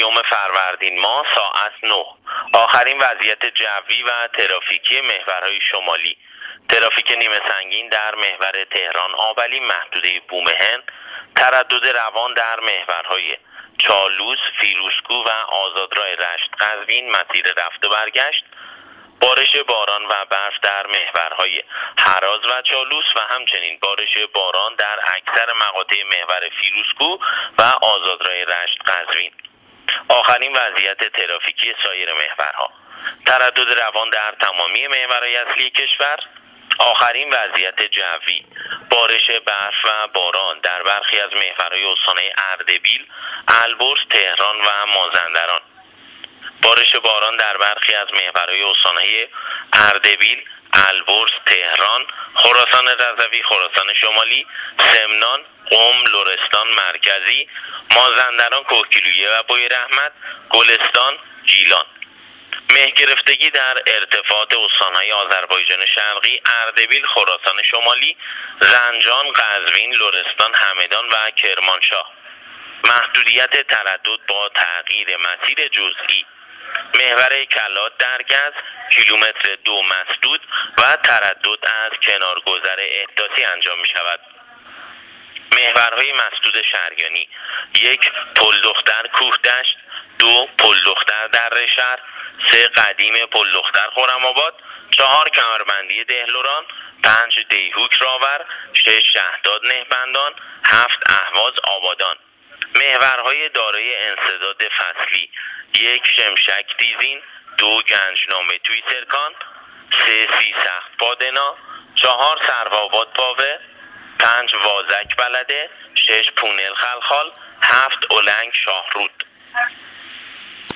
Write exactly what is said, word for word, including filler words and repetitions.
سیوم فروردین ماه ساعت نه. آخرین وضعیت جوی و ترافیکی محورهای شمالی. ترافیک نیمه سنگین در محور تهران آبلی محدوده بومهن، تردد روان در محورهای چالوس، فیروزکوه و آزادراه رشت قزوین مسیر رفت و برگشت. بارش باران و برف در محورهای هراز و چالوس و همچنین بارش باران در اکثر مقاطع محور فیروزکوه و آزادراه رشت قزوین. آخرین وضعیت ترافیکی سایر محورها. تردد روان در تمامی محورهای اصلی کشور. آخرین وضعیت جوی. بارش برف و باران در برخی از محورهای استانهای اردبیل، البرز، تهران و مازندران. بارش باران در برخی از محورهای استانهای اردبیل، البرز، تهران، خراسان رضوی، خراسان شمالی، سمنان، قم، لرستان مرکزی، مازندران، کوهگیلویه و بویراحمد، گلستان، گیلان. مه گرفتگی در ارتفاعات استانهای آذربایجان شرقی، اردبیل، خراسان شمالی، زنجان، قزوین، لرستان، همدان و کرمانشاه. محدودیت تردد با تغییر مسیر جزئی. محور کلات در گز کیلومتر دو مسدود و تردد از کنارگذر احداثی انجام می شود. محورهای مسدود شریانی: یک پل دختر کوه دشت، دو پل دختر در شهر، سه قدیم پل دختر خرم‌آباد، چهار کمربندی دهلوران، پنج دیهوک راور، شش شهداد نهبندان، هفت اهواز آبادان. محورهای دارای انسداد فصلی: یک شمشک دیزین، دو گنجنامه توی سرکان، سه سیسخت پادنا، چهار سروآباد پاوه، پنج وازک بلده، شش پونل خلخال، هفت اولنگ شاهرود.